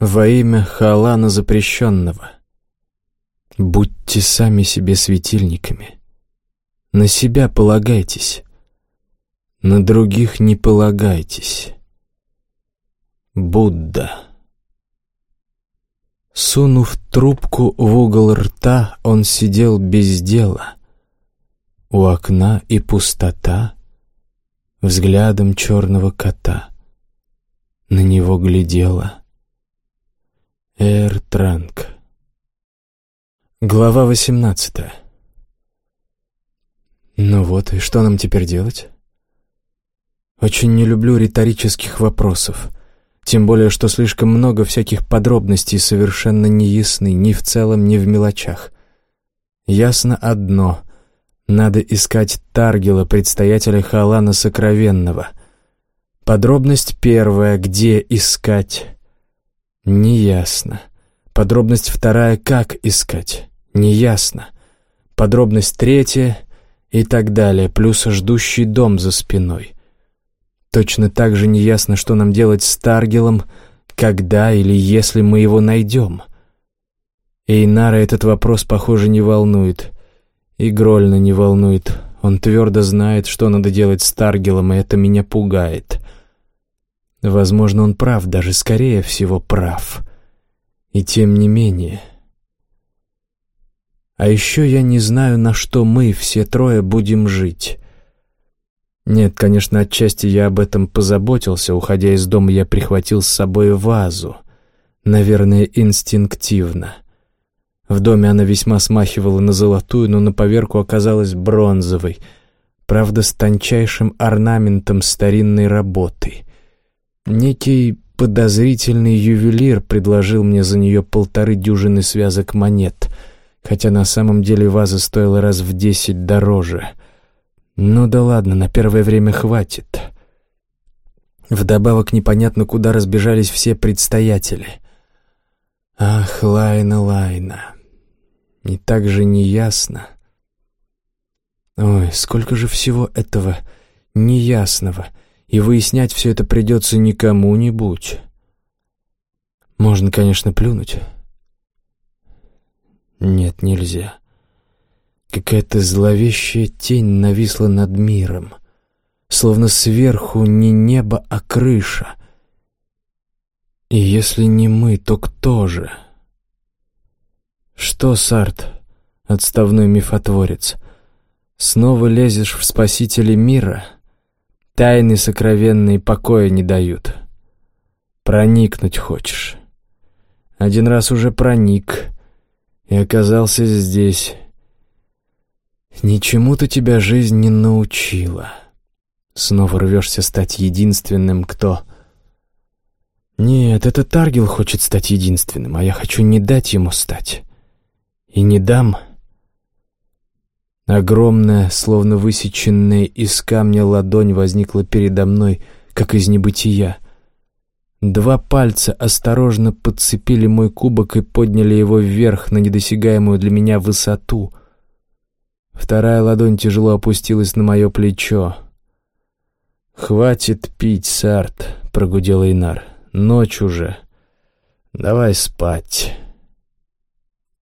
Во имя Хаалана запрещенного. Будьте сами себе светильниками. На себя полагайтесь, на других не полагайтесь. Будда. Сунув трубку в угол рта, он сидел без дела. У окна и пустота, взглядом черного кота. На него глядела Транк. Глава 18. Ну вот, и что нам теперь делать? Очень не люблю риторических вопросов, тем более, что слишком много всяких подробностей совершенно не ясны ни в целом, ни в мелочах. Ясно одно — надо искать Таргила, предстоятеля Хаалана Сокровенного. Подробность первая — где искать? Неясно. Подробность вторая — как искать? Неясно. Подробность третья и так далее, плюс ждущий дом за спиной. Точно так же неясно, что нам делать с Таргилом, когда или если мы его найдем. Эйнара этот вопрос, похоже, не волнует. И Грольна не волнует. Он твердо знает, что надо делать с Таргилом, и это меня пугает. Возможно, он прав, даже скорее всего прав. И тем не менее. А еще я не знаю, на что мы, все трое, будем жить. Нет, конечно, отчасти я об этом позаботился. Уходя из дома, я прихватил с собой вазу. Наверное, инстинктивно. В доме она весьма смахивала на золотую, но на поверку оказалась бронзовой, правда, с тончайшим орнаментом старинной работы. Некий подозрительный ювелир предложил мне за нее 1,5 дюжины связок монет, хотя на самом деле ваза стоила раз в 10 дороже. Ну да ладно, на первое время хватит. Вдобавок непонятно, куда разбежались все предстоятели. Ах, Лайна. И так же неясно. Ой, сколько же всего этого неясного, и выяснять все это придется не кому-нибудь. Можно, конечно, плюнуть. Нет, нельзя. Какая-то зловещая тень нависла над миром, словно сверху не небо, а крыша. И если не мы, то кто же? Что, Сарт, отставной мифотворец, снова лезешь в спасители мира? Тайны сокровенные покоя не дают. Проникнуть хочешь. Один раз уже проник и оказался здесь. Ничему-то тебя жизнь не научила. Снова рвешься стать единственным, кто... Нет, это Таргил хочет стать единственным, а я хочу не дать ему стать. И не дам. Огромная, словно высеченная из камня ладонь возникла передо мной, как из небытия. 2 пальца осторожно подцепили мой кубок и подняли его вверх на недосягаемую для меня высоту. Вторая ладонь тяжело опустилась на мое плечо. «Хватит пить, Сарт», — прогудел Эйнар. «Ночь уже. Давай спать».